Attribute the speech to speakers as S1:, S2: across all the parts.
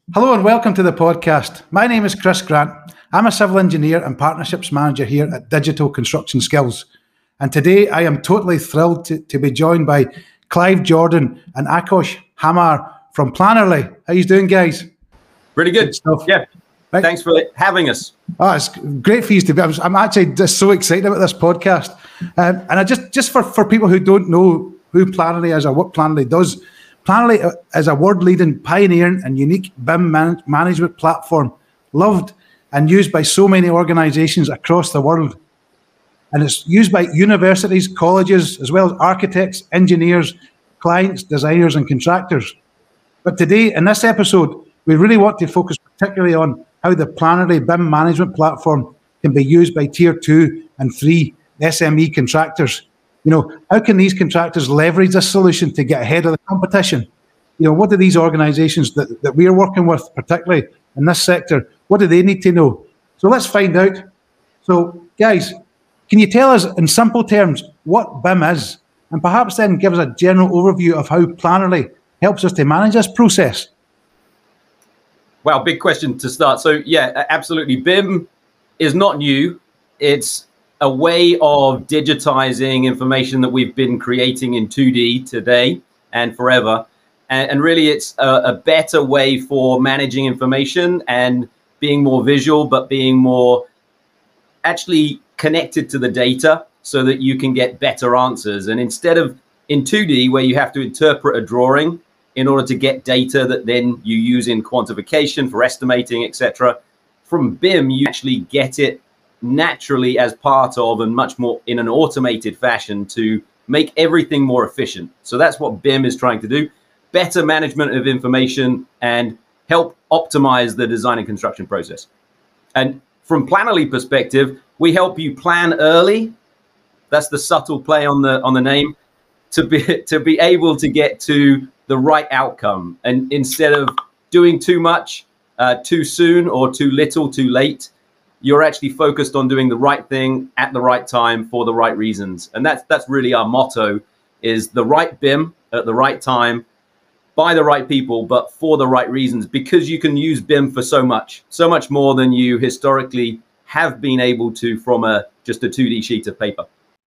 S1: Hello and welcome to the podcast. My name is Chris Grant. I'm a civil engineer and partnerships manager here at Digital Construction Skills. And today I am totally thrilled to be joined by Clive Jordan and Akosh Hamar from Plannerly. How you doing, guys?
S2: Pretty good stuff. Yeah. Right. Thanks for having us.
S1: Oh, it's great for you to be. I'm actually just so excited about this podcast. And I just for people who don't know who Plannerly is or what Plannerly does, Plannerly is a world-leading, pioneering and unique BIM management platform, loved and used by so many organisations across the world. And it's used by universities, colleges, as well as architects, engineers, clients, designers and contractors. But today, in this episode, we really want to focus particularly on how the Plannerly BIM management platform can be used by Tier 2 and 3 SME contractors. You know, how can these contractors leverage this solution to get ahead of the competition? You know, what do these organisations that we are working with, particularly in this sector, what do they need to know? So let's find out. So, guys, can you tell us in simple terms what BIM is? And perhaps then give us a general overview of how Plannerly helps us to manage this process.
S2: Wow, big question to start. So, yeah, absolutely. BIM is not new. It's a way of digitizing information that we've been creating in 2D today and forever. And really, it's a better way for managing information and being more visual, but being more actually connected to the data so that you can get better answers. And instead of in 2D, where you have to interpret a drawing in order to get data that then you use in quantification for estimating, etc., from BIM, you actually get it naturally as part of and much more in an automated fashion to make everything more efficient. So that's what BIM is trying to do. Better management of information and help optimize the design and construction process. And from Plannerly perspective, we help you plan early. That's the subtle play on the name, to be able to get to the right outcome. And instead of doing too much too soon or too little too late, you're actually focused on doing the right thing at the right time for the right reasons. And that's really our motto, is the right BIM at the right time, by the right people, but for the right reasons, because you can use BIM for so much more than you historically have been able to from just a 2D sheet of paper.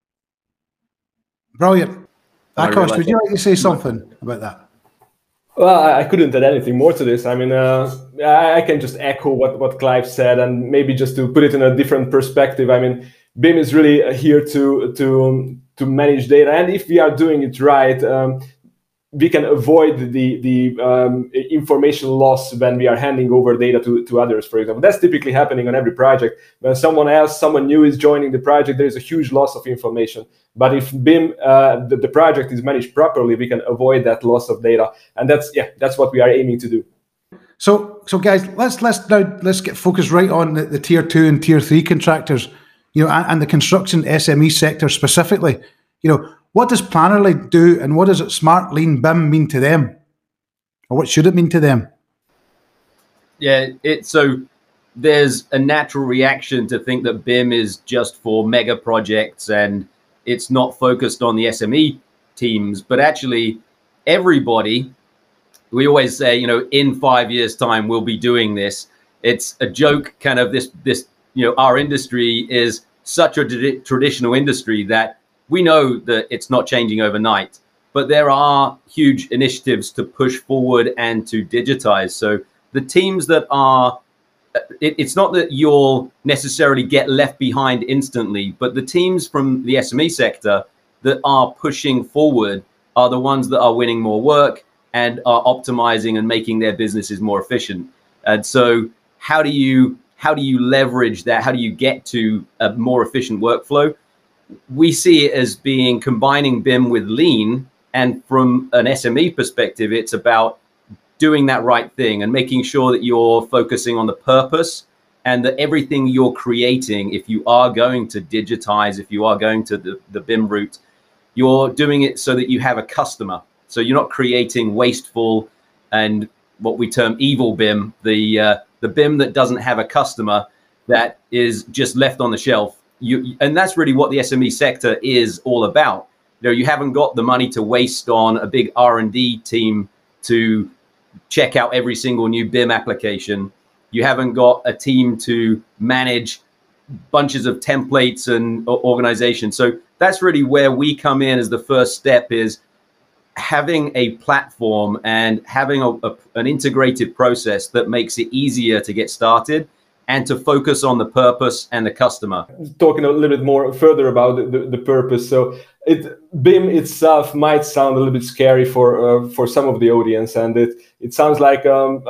S1: Brilliant. Akosh, would you like to say something about that?
S3: Well, I couldn't add anything more to this. I mean, I can just echo what Clive said, and maybe just to put it in a different perspective. I mean, BIM is really here to manage data, and if we are doing it right, we can avoid the information loss when we are handing over data to others, for example. That's typically happening on every project. When someone new is joining the project, there is a huge loss of information. But if BIM, the project is managed properly, we can avoid that loss of data. And that's what we are aiming to do.
S1: So guys, let's get focused right on the Tier 2 and Tier 3 contractors, you know, and the construction SME sector specifically. You know, what does Plannerly do, and what does Smart Lean BIM mean to them, or what should it mean to them?
S2: Yeah, so there's a natural reaction to think that BIM is just for mega projects and it's not focused on the SME teams, but actually everybody. We always say, you know, in 5 years' time we'll be doing this. It's a joke, kind of this. You know, our industry is such a traditional industry that we know that it's not changing overnight, but there are huge initiatives to push forward and to digitize. So the teams that are, it's not that you'll necessarily get left behind instantly, but the teams from the SME sector that are pushing forward are the ones that are winning more work and are optimizing and making their businesses more efficient. And so how do you leverage that? How do you get to a more efficient workflow? We see it as being combining BIM with Lean, and from an SME perspective, it's about doing that right thing and making sure that you're focusing on the purpose, and that everything you're creating, if you are going to digitize, if you are going to the BIM route, you're doing it so that you have a customer. So you're not creating wasteful and what we term evil BIM, the BIM that doesn't have a customer, that is just left on the shelf. And that's really what the SME sector is all about. You know, you haven't got the money to waste on a big R&D team to check out every single new BIM application. You haven't got a team to manage bunches of templates and organization. So that's really where we come in as the first step, is having a platform and having an integrated process that makes it easier to get started and to focus on the purpose and the customer.
S3: Talking a little bit more further about the purpose. So BIM itself might sound a little bit scary for some of the audience, and it sounds like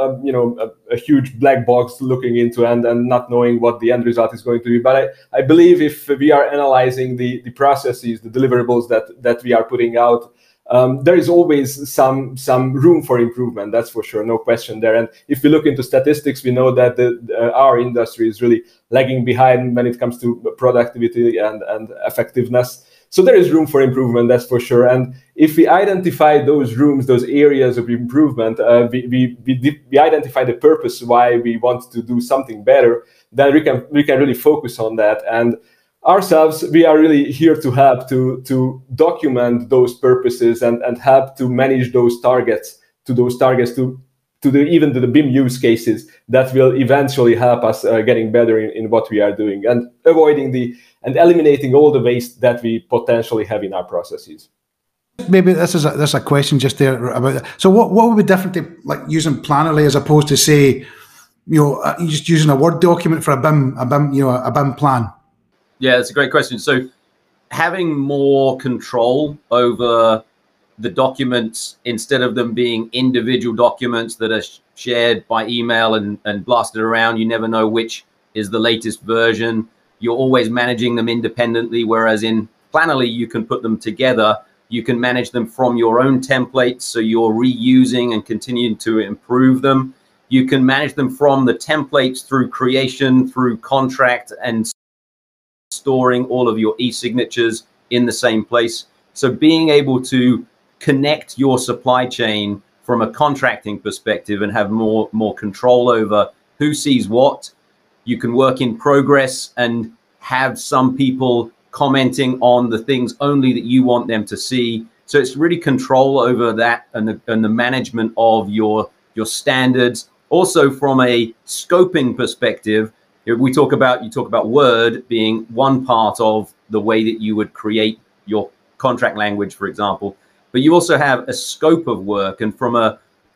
S3: a huge black box looking into and not knowing what the end result is going to be. But I believe if we are analyzing the processes, the deliverables that we are putting out, there is always some room for improvement. That's for sure, no question there. And if we look into statistics, we know that our industry is really lagging behind when it comes to productivity and effectiveness. So there is room for improvement, that's for sure. And if we identify those rooms, those areas of improvement, we identify the purpose why we want to do something better, then we can really focus on that. And ourselves, we are really here to help to document those purposes and help to manage those targets to the BIM use cases that will eventually help us getting better in what we are doing and avoiding and eliminating all the waste that we potentially have in our processes.
S1: Maybe this is a question just there about that. So what would be different to like using Planoly as opposed to, say, just using a Word document for a BIM plan?
S2: Yeah, that's a great question. So having more control over the documents, instead of them being individual documents that are shared by email and blasted around, you never know which is the latest version. You're always managing them independently, whereas in Planoly, you can put them together. You can manage them from your own templates, so you're reusing and continuing to improve them. You can manage them from the templates through creation, through contract, and storing all of your e-signatures in the same place. So being able to connect your supply chain from a contracting perspective and have more control over who sees what. You can work in progress and have some people commenting on the things only that you want them to see. So it's really control over that and the management of your standards. Also from a scoping perspective, you talk about Word being one part of the way that you would create your contract language, for example, but you also have a scope of work. And from an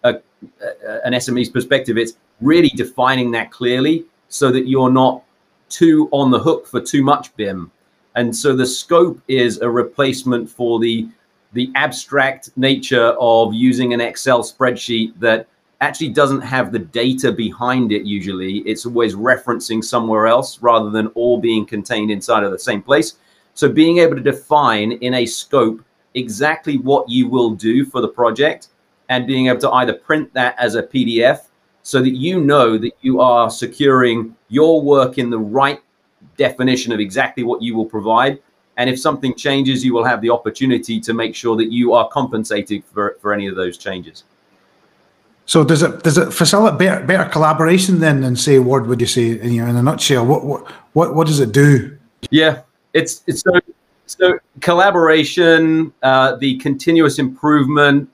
S2: SME's perspective, it's really defining that clearly so that you're not too on the hook for too much BIM. And so the scope is a replacement for the abstract nature of using an Excel spreadsheet that actually doesn't have the data behind it. Usually it's always referencing somewhere else rather than all being contained inside of the same place. So being able to define in a scope exactly what you will do for the project and being able to either print that as a PDF so that you know that you are securing your work in the right definition of exactly what you will provide. And if something changes, you will have the opportunity to make sure that you are compensated for any of those changes.
S1: So does it facilitate better collaboration than say Word? Would you say, in a nutshell, what does it do?
S2: Yeah, it's so collaboration, the continuous improvement,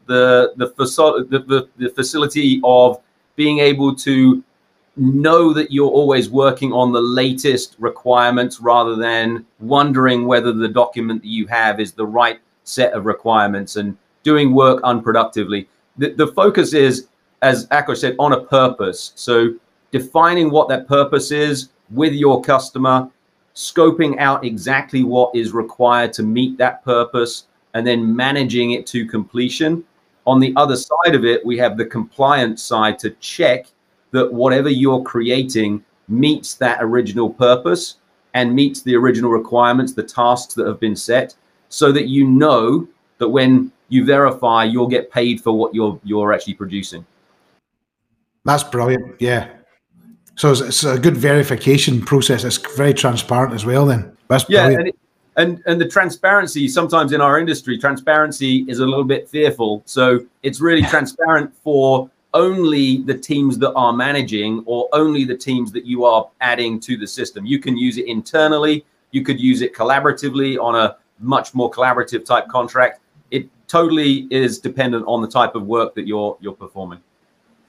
S2: the facility of being able to know that you're always working on the latest requirements rather than wondering whether the document that you have is the right set of requirements and doing work unproductively. The focus is, as Akos said, on a purpose. So defining what that purpose is with your customer, scoping out exactly what is required to meet that purpose, and then managing it to completion. On the other side of it, we have the compliance side to check that whatever you're creating meets that original purpose and meets the original requirements, the tasks that have been set, so that you know that when you verify, you'll get paid for what you're actually producing.
S1: That's brilliant. Yeah. So it's a good verification process. It's very transparent as well then. That's brilliant.
S2: Yeah, and the transparency, sometimes in our industry, transparency is a little bit fearful. So it's really transparent for only the teams that are managing or only the teams that you are adding to the system. You can use it internally. You could use it collaboratively on a much more collaborative type contract. It totally is dependent on the type of work that you're performing.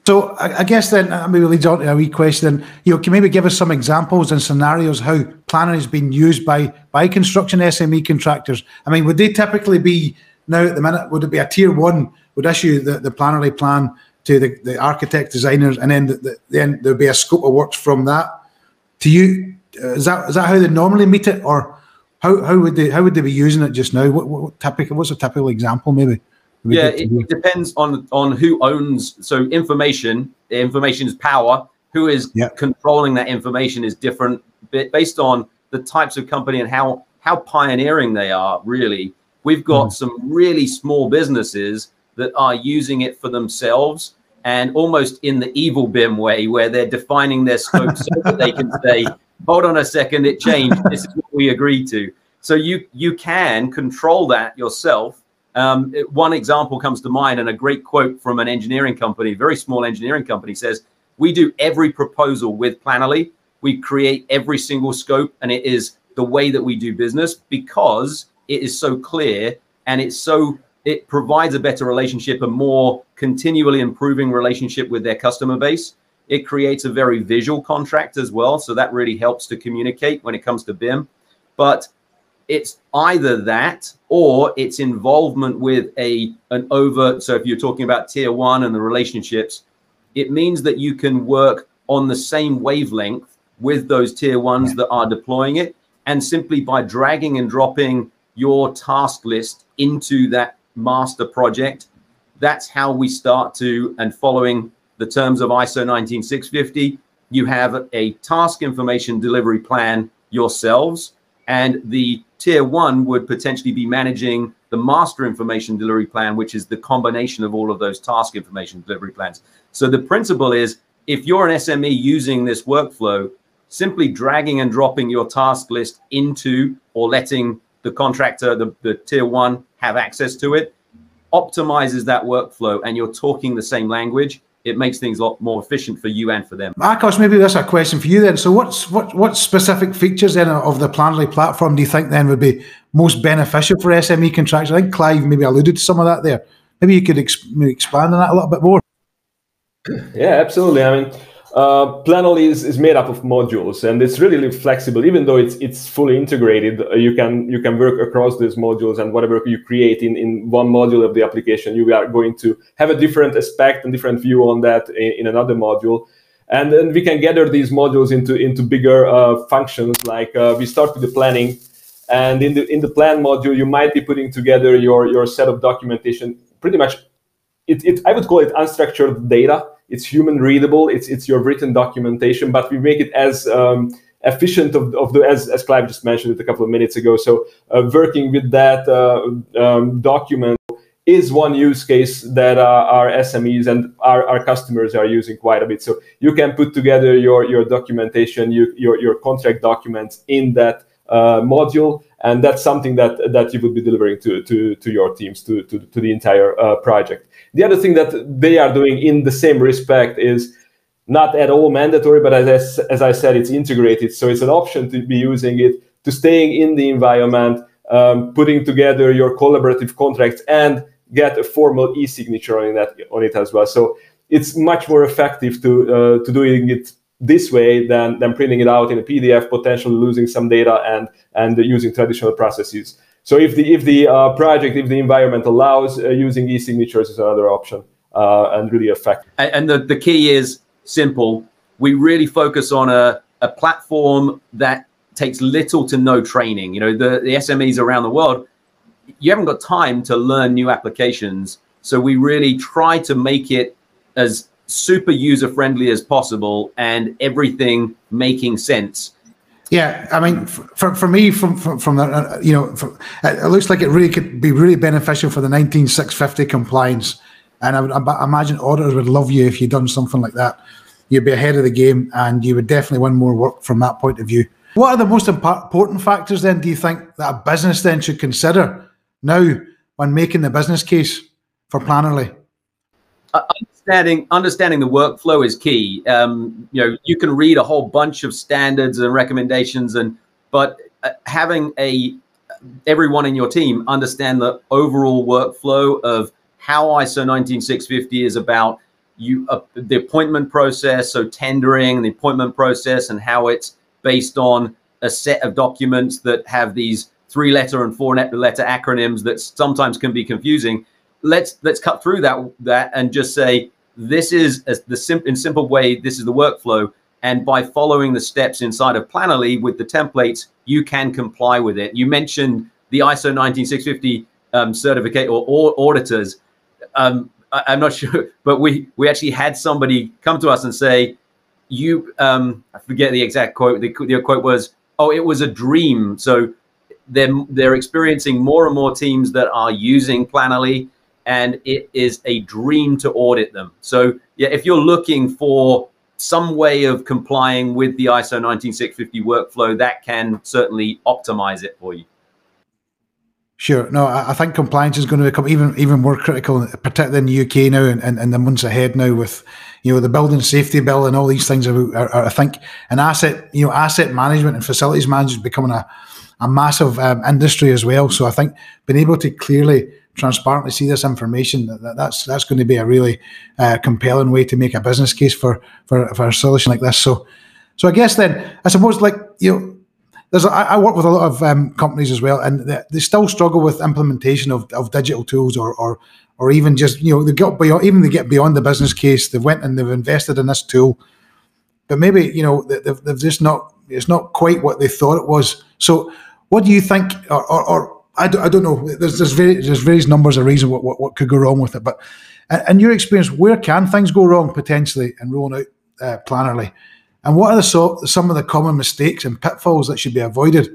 S1: So I guess then maybe leads on to a wee question. You know, can you maybe give us some examples and scenarios how planning is being used by construction SME contractors? I mean, would they typically be now at the minute? Would it be a tier one would issue the Plannerly plan to the architect designers, and then then there'd be a scope of works from that to you? Is that how they normally meet it, or how would they be using it just now? What's a typical example maybe?
S2: Yeah, it depends on who owns. So information is power. Who is controlling that information is different based on the types of company and how pioneering they are. Really, we've got some really small businesses that are using it for themselves, and almost in the evil BIM way, where they're defining their scope so that they can say, "Hold on a second, it changed. This is what we agreed to." So you can control that yourself. One example comes to mind, and a great quote from an engineering company, very small engineering company, says, "We do every proposal with Plannerly. We create every single scope, and it is the way that we do business because it is so clear, and it provides a better relationship, a more continually improving relationship with their customer base. It creates a very visual contract as well, so that really helps to communicate when it comes to BIM. But it's either that or its involvement with so if you're talking about tier one and the relationships, it means that you can work on the same wavelength with those tier ones that are deploying it. And simply by dragging and dropping your task list into that master project, that's how we start to, and following the terms of ISO 19650, you have a task information delivery plan yourselves, and the tier one would potentially be managing the master information delivery plan, which is the combination of all of those task information delivery plans. So the principle is, if you're an SME using this workflow, simply dragging and dropping your task list into, or letting the contractor, the tier one, have access to it, optimizes that workflow, and you're talking the same language. It makes things a lot more efficient for you and for them.
S1: Marcos, maybe that's a question for you then. So what specific features then of the Plannerly platform do you think then would be most beneficial for SME contractors? I think Clive maybe alluded to some of that there. Maybe you could expand on that a little bit more.
S3: Yeah, absolutely. I mean, Plannerly is made up of modules, and it's really flexible. Even though it's fully integrated, you can work across these modules, and whatever you create in one module of the application, you are going to have a different aspect and different view on that in another module. And then we can gather these modules into bigger functions. Like we start with the planning, and in the plan module, you might be putting together your set of documentation. Pretty much, I would call it unstructured data. It's human readable. It's your written documentation, but we make it as efficient as Clive just mentioned it a couple of minutes ago. So working with that document is one use case that our SMEs and our customers are using quite a bit. So you can put together your documentation, your contract documents in that module, and that's something that you would be delivering to your teams, to the entire project. The other thing that they are doing in the same respect is not at all mandatory, but as I said, it's integrated. So it's an option to be using it, to staying in the environment, putting together your collaborative contracts, and get a formal e-signature on it as well. So it's much more effective to doing it this way than printing it out in a PDF, potentially losing some data and using traditional processes. So if the project, if the environment allows, using e-signatures is another option and really effective.
S2: And the key is simple. We really focus on a platform that takes little to no training. You know, the SMEs around the world, you haven't got time to learn new applications. So we really try to make it as super user-friendly as possible and everything making sense.
S1: Yeah, I mean, for me, from the, it looks like it really could be really beneficial for the 19650 compliance, and I would imagine auditors would love you if you'd done something like that. You'd be ahead of the game, and you would definitely win more work from that point of view. What are the most important factors then, do you think, that a business then should consider now when making the business case for Plannerly?
S2: Understanding the workflow is key. You can read a whole bunch of standards and recommendations, but having everyone in your team understand the overall workflow of how ISO 19650 is about the appointment process, so tendering, the appointment process, and how it's based on a set of documents that have these 3-letter and 4-letter acronyms that sometimes can be confusing. Let's cut through that and just say, this is in simple way, this is the workflow. And by following the steps inside of Planoly with the templates, you can comply with it. You mentioned the ISO 19650 certificate or auditors. I'm not sure, but we actually had somebody come to us and say, I forget the exact quote. The quote was, "Oh, it was a dream." So they're experiencing more and more teams that are using Planoly, and it is a dream to audit them. So yeah, if you're looking for some way of complying with the ISO 19650 workflow, that can certainly optimize it for you.
S1: Sure. No, I think compliance is going to become even more critical, particularly in the UK now and the months ahead now with, the building safety bill and all these things are I think an asset management and facilities management is becoming a massive industry as well. So I think being able to clearly, transparently see this information, that's going to be a really compelling way to make a business case for a solution like this. So I guess then, I suppose, like, I work with a lot of companies as well, and they still struggle with implementation of digital tools, or even just they get beyond the business case. They've went and they've invested in this tool, but maybe they've just not. It's not quite what they thought it was. So, what do you think? Or I don't know. There's various numbers of reasons what could go wrong with it. But in your experience, where can things go wrong potentially in rolling out Planoly? And what are some of the common mistakes and pitfalls that should be avoided?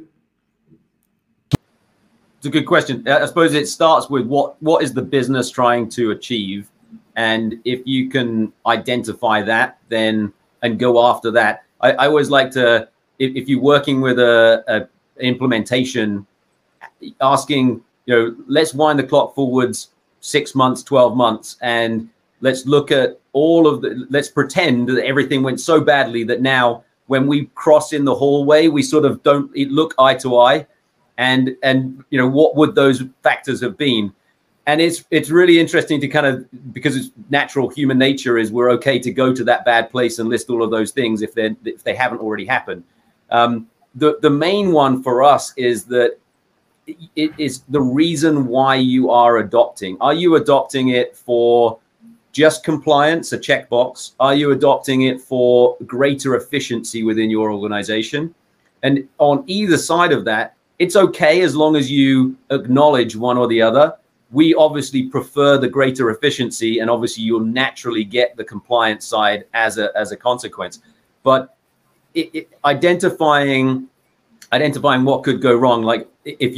S2: It's a good question. I suppose it starts with what is the business trying to achieve, and if you can identify that, then and go after that. I always like to, if you're working with a implementation, asking, let's wind the clock forwards 6 months, 12 months, and let's look at let's pretend that everything went so badly that now when we cross in the hallway, we sort of don't look eye to eye. And what would those factors have been? And it's really interesting to kind of, because it's natural human nature is we're okay to go to that bad place and list all of those things if they haven't already happened. The main one for us is that it is the reason why you are adopting. Are you adopting it for just compliance, a checkbox? Are you adopting it for greater efficiency within your organization? And on either side of that, it's okay as long as you acknowledge one or the other. We obviously prefer the greater efficiency, and obviously you'll naturally get the compliance side as a consequence. But identifying what could go wrong, like if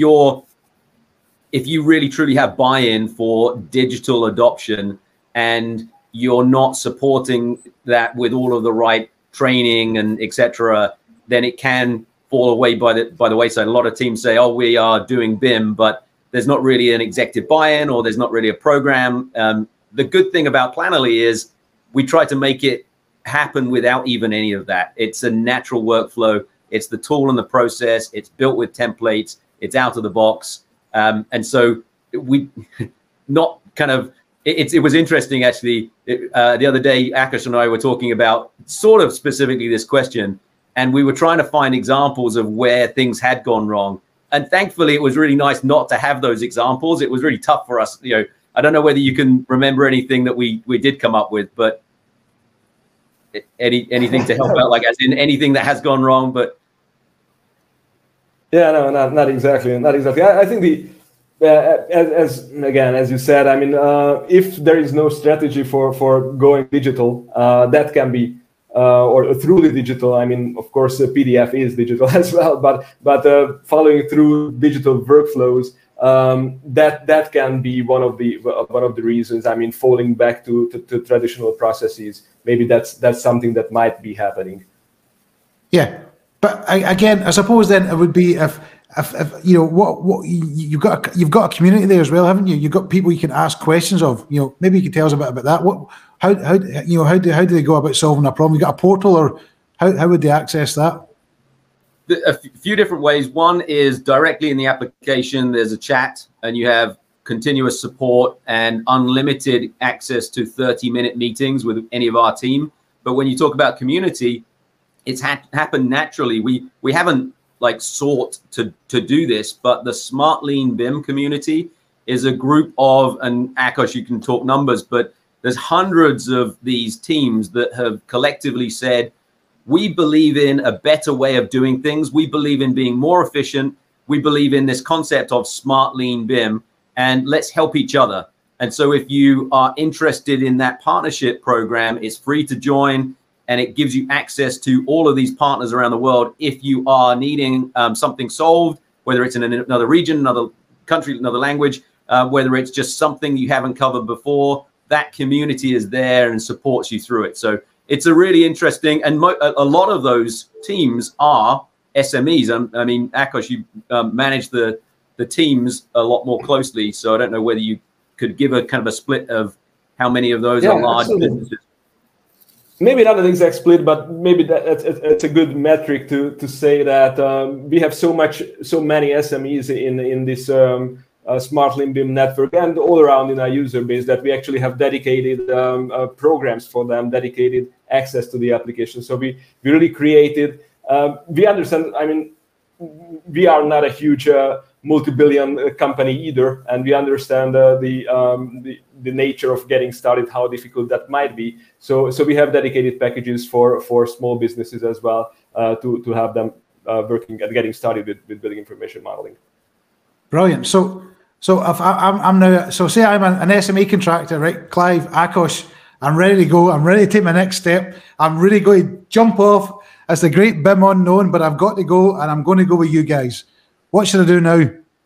S2: you really truly have buy-in for digital adoption and you're not supporting that with all of the right training and etc., then it can fall away by the wayside. A lot of teams say, "Oh, we are doing BIM," but there's not really an executive buy-in, or there's not really a program. The good thing about Planoly is we try to make it happen without even any of that. It's a natural workflow. It's the tool and the process. It's built with templates. It's out of the box. And so we not kind of, it was interesting actually. The other day, Akash and I were talking about sort of specifically this question, and we were trying to find examples of where things had gone wrong. And thankfully, it was really nice not to have those examples. It was really tough for us. I don't know whether you can remember anything that we did come up with, but anything to help out, like as in anything that has gone wrong, but.
S3: Yeah, no, not exactly. I think as you said, I mean, if there is no strategy for going digital, that can be or truly digital. I mean, of course, PDF is digital as well, but following through digital workflows, that can be one of the reasons. I mean, falling back to traditional processes. Maybe that's something that might be happening.
S1: Yeah. But again, I suppose then it would be if what you've got a community there as well, haven't you? You've got people you can ask questions of. Maybe you could tell us a bit about that. How do they go about solving a problem? You got a portal, or how would they access that? A
S2: few different ways. One is directly in the application. There's a chat, and you have continuous support and unlimited access to 30-minute meetings with any of our team. But when you talk about community, it's happened naturally. We haven't like sought to do this, but the Smart Lean BIM community is a group of, and Akos, you can talk numbers, but there's hundreds of these teams that have collectively said, we believe in a better way of doing things. We believe in being more efficient. We believe in this concept of Smart Lean BIM, and let's help each other. And so if you are interested in that partnership program, it's free to join, and it gives you access to all of these partners around the world. If you are needing something solved, whether it's in another region, another country, another language, whether it's just something you haven't covered before, that community is there and supports you through it. So it's a really interesting, and a lot of those teams are SMEs. I mean, Akos, you manage the teams a lot more closely. So I don't know whether you could give a kind of a split of how many of those are large businesses.
S3: Maybe not an exact split, but maybe it's a good metric to say that we have so many SMEs in this Smart Lean BIM network and all around in our user base that we actually have dedicated programs for them, dedicated access to the application. So we really created. We understand. I mean, we are not a huge multi-billion company either, and we understand the nature of getting started, how difficult that might be. So we have dedicated packages for small businesses as well to have them working and getting started with building information modeling.
S1: Brilliant. So if I'm now, so say I'm an SME contractor, right? Clive, Akos, I'm ready to go. I'm ready to take my next step. I'm really going to jump off as the great BIM unknown, but I've got to go, and I'm going to go with you guys. What should I do now?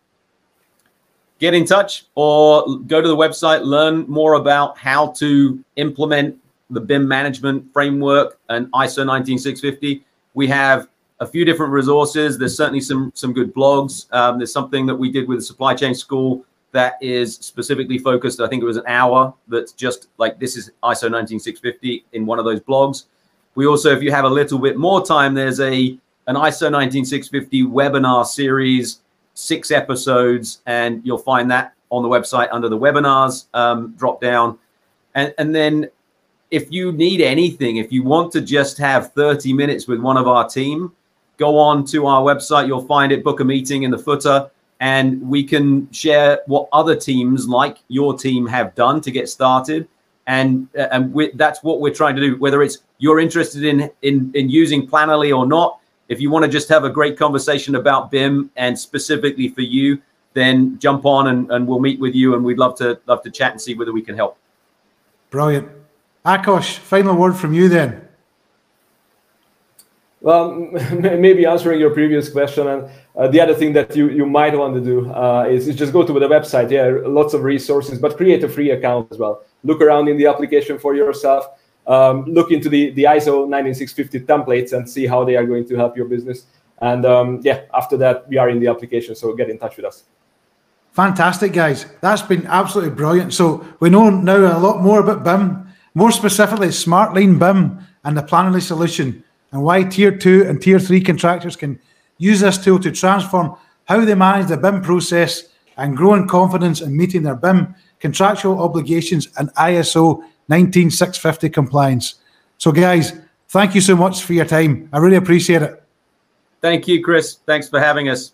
S2: Get in touch or go to the website, learn more about how to implement the BIM management framework and ISO 19650. We have a few different resources. There's certainly some good blogs. There's something that we did with the supply chain school that is specifically focused. I think it was an hour that's just like, this is ISO 19650 in one of those blogs. We also, if you have a little bit more time, there's an ISO 19650 webinar series, 6 episodes, and you'll find that on the website under the webinars drop down. And then if you need anything, if you want to just have 30 minutes with one of our team, go on to our website. You'll find it, book a meeting in the footer, and we can share what other teams like your team have done to get started. And that's what we're trying to do, whether it's you're interested in using Planoly or not. If you want to just have a great conversation about BIM and specifically for you, then jump on and we'll meet with you, and we'd love to chat and see whether we can help.
S1: Brilliant. Akos, final word from you then.
S3: Well, maybe answering your previous question, and the other thing that you might want to do is just go to the website. Yeah, lots of resources, but create a free account as well. Look around in the application for yourself. Look into the ISO 19650 templates and see how they are going to help your business. And yeah, after that, we are in the application, so get in touch with us.
S1: Fantastic, guys. That's been absolutely brilliant. So we know now a lot more about BIM, more specifically Smart Lean BIM and the Planoly solution, and why Tier 2 and Tier 3 contractors can use this tool to transform how they manage the BIM process and grow in confidence in meeting their BIM contractual obligations and ISO 19650 compliance. So guys, thank you so much for your time. I really appreciate it.
S2: Thank you, Chris. Thanks for having us.